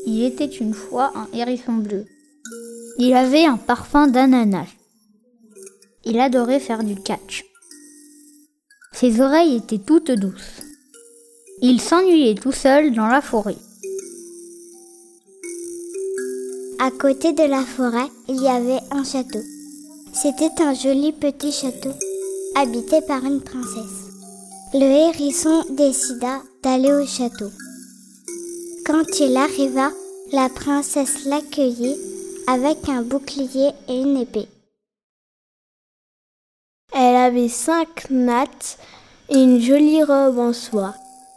Il était une fois un hérisson bleu. Il avait un parfum d'ananas. Il adorait faire du catch. Ses oreilles étaient toutes douces. Il s'ennuyait tout seul dans la forêt. À côté de la forêt, il y avait un château. C'était un joli petit château, habité par une princesse. Le hérisson décida d'aller au château. Quand il arriva, la princesse l'accueillit avec un bouclier et une épée. Elle avait 5 nattes et une jolie robe en soie.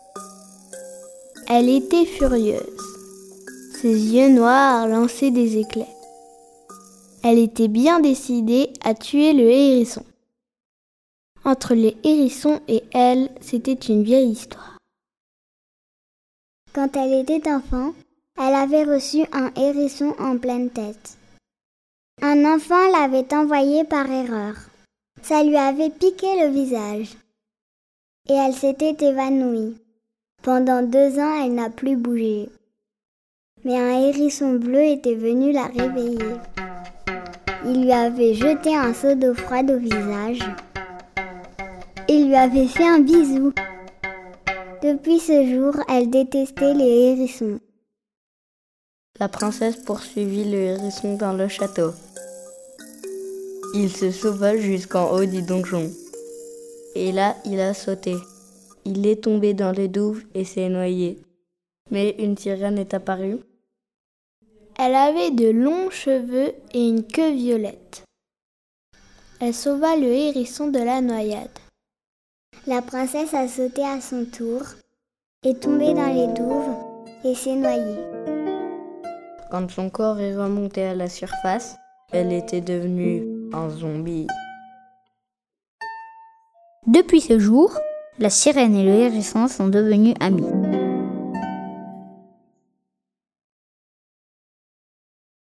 Elle était furieuse. Ses yeux noirs lançaient des éclairs. Elle était bien décidée à tuer le hérisson. Entre les hérissons et elle, c'était une vieille histoire. Quand elle était enfant, elle avait reçu un hérisson en pleine tête. Un enfant l'avait envoyé par erreur. Ça lui avait piqué le visage. Et elle s'était évanouie. Pendant 2 ans, elle n'a plus bougé. Mais un hérisson bleu était venu la réveiller. Il lui avait jeté un seau d'eau froide au visage. Il lui avait fait un bisou. Depuis ce jour, elle détestait les hérissons. La princesse poursuivit le hérisson dans le château. Il se sauva jusqu'en haut du donjon. Et là, il a sauté. Il est tombé dans les douves et s'est noyé. Mais une sirène est apparue. Elle avait de longs cheveux et une queue violette. Elle sauva le hérisson de la noyade. La princesse a sauté à son tour, est tombée dans les douves et s'est noyée. Quand son corps est remonté à la surface, elle était devenue un zombie. Depuis ce jour, la sirène et le hérisson sont devenus amis.